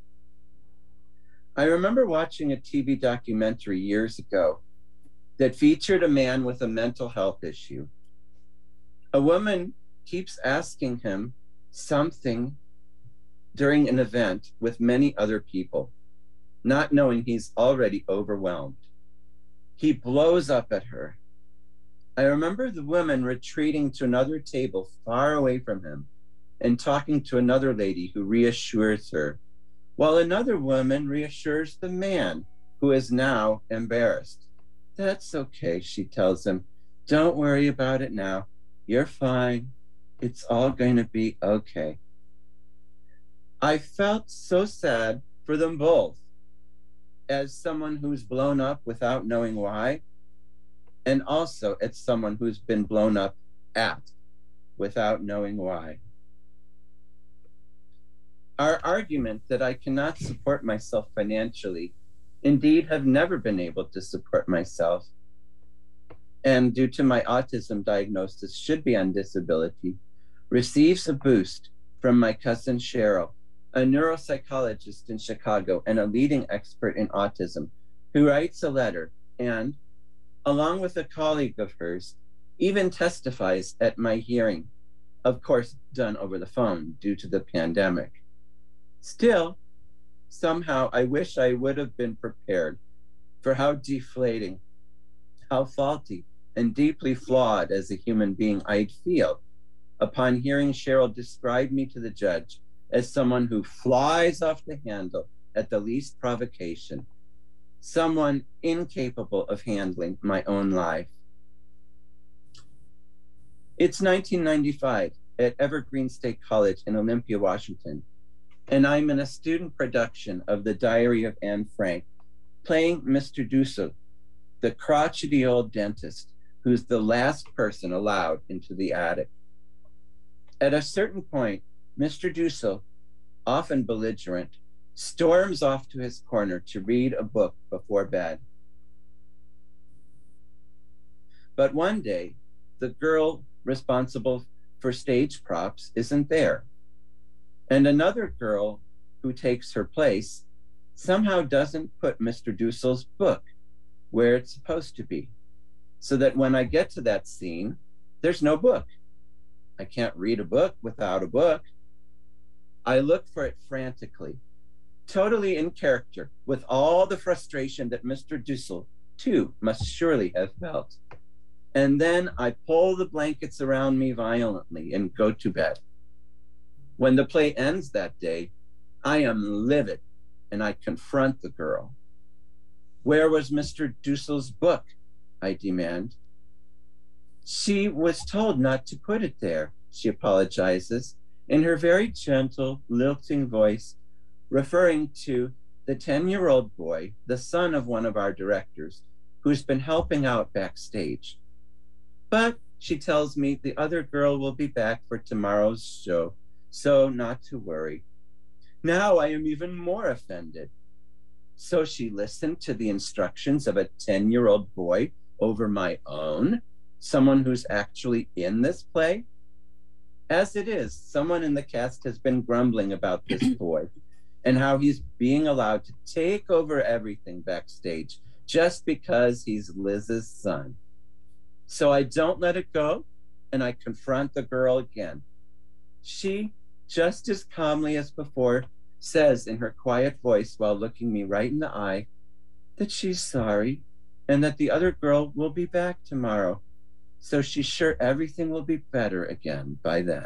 Speaker 6: I remember watching a TV documentary years ago that featured a man with a mental health issue. A woman keeps asking him something during an event with many other people, not knowing he's already overwhelmed. He blows up at her. I remember the woman retreating to another table far away from him and talking to another lady who reassures her, while another woman reassures the man who is now embarrassed. "That's okay," she tells him. "Don't worry about it now. You're fine. It's all going to be okay." I felt so sad for them both, as someone who's blown up without knowing why, and also as someone who's been blown up at without knowing why. Our argument that I cannot support myself financially, indeed have never been able to support myself, and due to my autism diagnosis should be on disability, receives a boost from my cousin Cheryl, a neuropsychologist in Chicago and a leading expert in autism, who writes a letter and, along with a colleague of hers, even testifies at my hearing, of course done over the phone due to the pandemic. Still, somehow I wish I would have been prepared for how deflating, how faulty, and deeply flawed as a human being I'd feel upon hearing Cheryl describe me to the judge as someone who flies off the handle at the least provocation, someone incapable of handling my own life. It's 1995 at Evergreen State College in Olympia, Washington, and I'm in a student production of The Diary of Anne Frank, playing Mr. Dussel, the crotchety old dentist who's the last person allowed into the attic. At a certain point, Mr. Dussel, often belligerent, storms off to his corner to read a book before bed. But one day, the girl responsible for stage props isn't there. And another girl who takes her place somehow doesn't put Mr. Dussel's book where it's supposed to be, so that when I get to that scene, there's no book. I can't read a book without a book. I look for it frantically, totally in character, with all the frustration that Mr. Dussel, too, must surely have felt. And then I pull the blankets around me violently and go to bed. When the play ends that day, I am livid and I confront the girl. "Where was Mr. Dussel's book?" I demand. "She was told not to put it there," she apologizes, in her very gentle, lilting voice, referring to the 10-year-old boy, the son of one of our directors, who's been helping out backstage. "But," she tells me, "the other girl will be back for tomorrow's show, so not to worry." Now I am even more offended. So she listened to the instructions of a 10-year-old boy over my own, someone who's actually in this play? As it is, someone in the cast has been grumbling about this boy and how he's being allowed to take over everything backstage just because he's Liz's son. So I don't let it go, and I confront the girl again. She, just as calmly as before, says in her quiet voice while looking me right in the eye that she's sorry and that the other girl will be back tomorrow, so she's sure everything will be better again by then.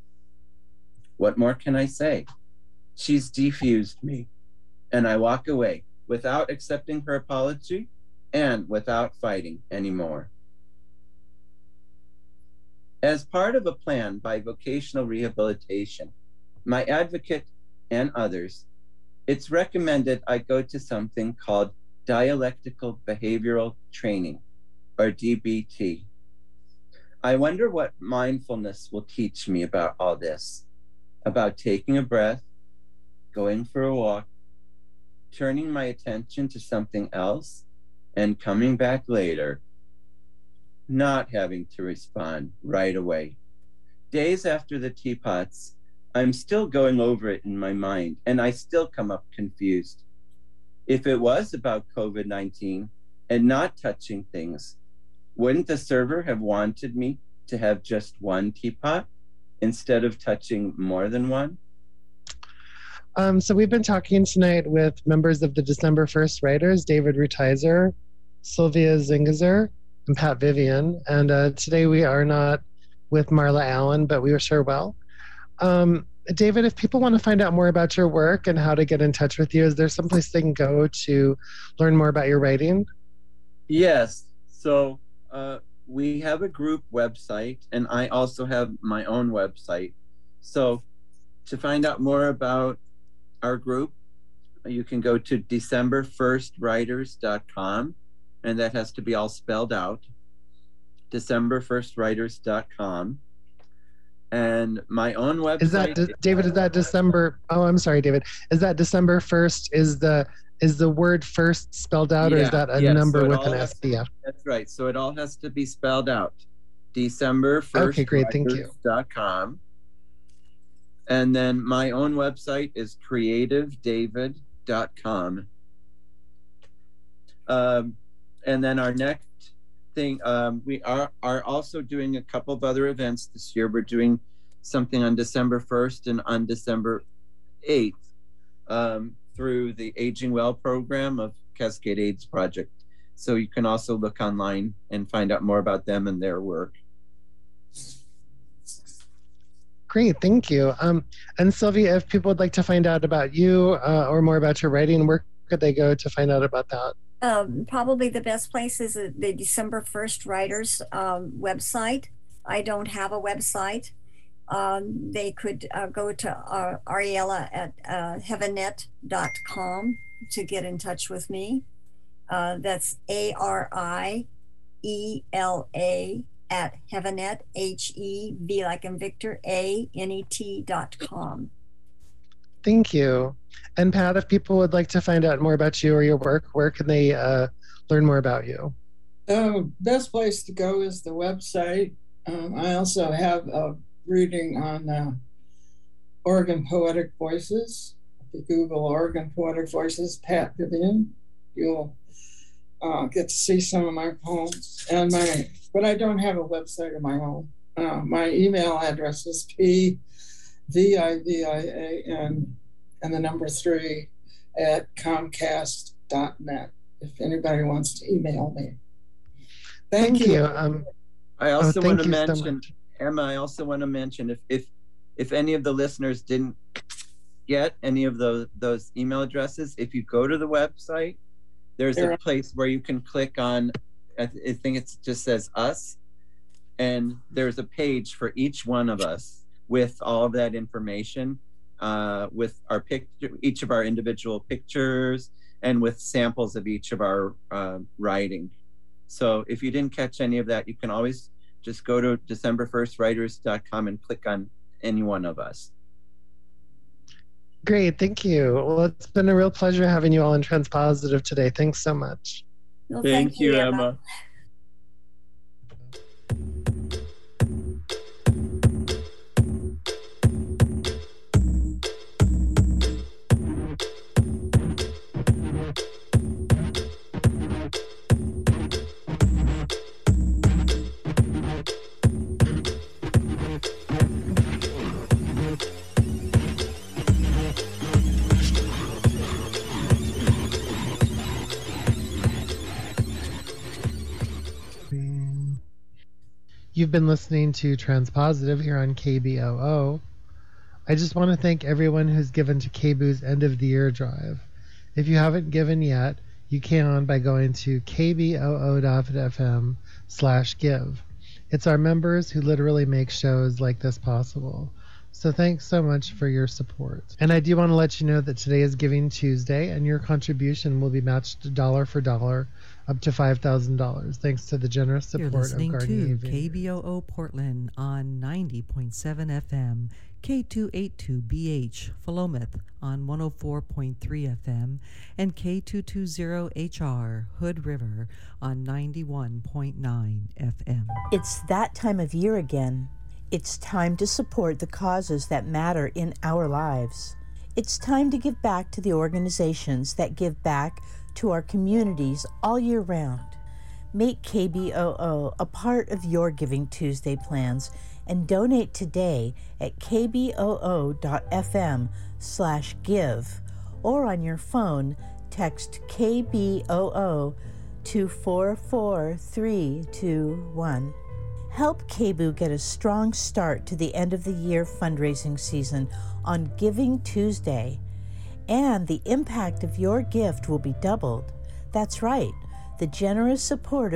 Speaker 6: What more can I say? She's defused me, and I walk away without accepting her apology and without fighting anymore. As part of a plan by Vocational Rehabilitation, my advocate and others, it's recommended I go to something called Dialectical Behavioral Training, or DBT. I wonder what mindfulness will teach me about all this, about taking a breath, going for a walk, turning my attention to something else, and coming back later, not having to respond right away. Days after the teapots, I'm still going over it in my mind, and I still come up confused. If it was about COVID-19 and not touching things, wouldn't the server have wanted me to have just one teapot instead of touching more than one?
Speaker 3: So we've been talking tonight with members of the December 1st Writers, David Rutizer, Sylvia Zingizer, and Pat Vivian. And today we are not with Marla Allen, but we sure will. David, if people want to find out more about your work and how to get in touch with you, is there someplace they can go to learn more about your writing?
Speaker 6: Yes. So we have a group website, and I also have my own website. So to find out more about our group, you can go to december1stwriters.com, and that has to be all spelled out, december1stwriters.com. And my own website.
Speaker 3: Is that, David, is that December? Oh, I'm sorry, David. Is that December 1st? Is the word first spelled out, or is that a number with an SDF?
Speaker 6: That's right. So it all has to be spelled out. December1stwriters.com.
Speaker 3: Okay, great. Thank you.
Speaker 6: And then my own website is creativedavid.com. And then our next thing, we are also doing a couple of other events this year. We're doing something on December 1st and on December 8th through the Aging Well program of Cascade AIDS Project. So you can also look online and find out more about them and their work.
Speaker 3: Great, thank you. And Sylvia, if people would like to find out about you or more about your writing, where could they go to find out about that?
Speaker 5: Probably the best place is the December 1st Writers website. I don't have a website. They could go to Ariella at heavenet.com to get in touch with me. That's ARIELA at Heavenet, HEV like in Victor, ANET.com.
Speaker 3: Thank you. And Pat, if people would like to find out more about you or your work, where can they learn more about you?
Speaker 7: Best place to go is the website. I also have a reading on Oregon Poetic Voices. If you Google Oregon Poetic Voices, Pat Vivian, you'll get to see some of my poems. But I don't have a website of my own. My email address is PVIVIAN and the number 3 at Comcast.net. If anybody wants to email me. Thank you.
Speaker 6: I also want to mention, Emma, I also want to mention if any of the listeners didn't get any of those email addresses, if you go to the website, there's a place where you can click on, I think it just says us, and there's a page for each one of us with all of that information, with our picture, each of our individual pictures, and with samples of each of our writing. So if you didn't catch any of that, you can always just go to december1stwriters.com and click on any one of us.
Speaker 3: Great, thank you. Well, it's been a real pleasure having you all in Transpositive today. Thanks so much.
Speaker 5: Well,
Speaker 6: Thank you, Emma.
Speaker 3: You've been listening to Transpositive here on KBOO. I just want to thank everyone who's given to KBOO's end of the year drive. If you haven't given yet, you can by going to kboo.fm/give. It's our members who literally make shows like this possible. So thanks so much for your support. And I do want to let you know that today is Giving Tuesday, and your contribution will be matched dollar for dollar up to $5,000, thanks to the generous
Speaker 8: You're
Speaker 3: support of
Speaker 8: listening
Speaker 3: Guardian
Speaker 8: to
Speaker 3: AV.
Speaker 8: KBOO Portland on 90.7 FM, K282BH Philomath on 104.3 FM, and K220HR Hood River on 91.9 FM.
Speaker 9: It's that time of year again. It's time to support the causes that matter in our lives. It's time to give back to the organizations that give back to our communities all year round. Make KBOO a part of your Giving Tuesday plans and donate today at kboo.fm/give, or on your phone, text KBOO to 44321. Help KBOO get a strong start to the end of the year fundraising season on Giving Tuesday, and the impact of your gift will be doubled. That's right, the generous support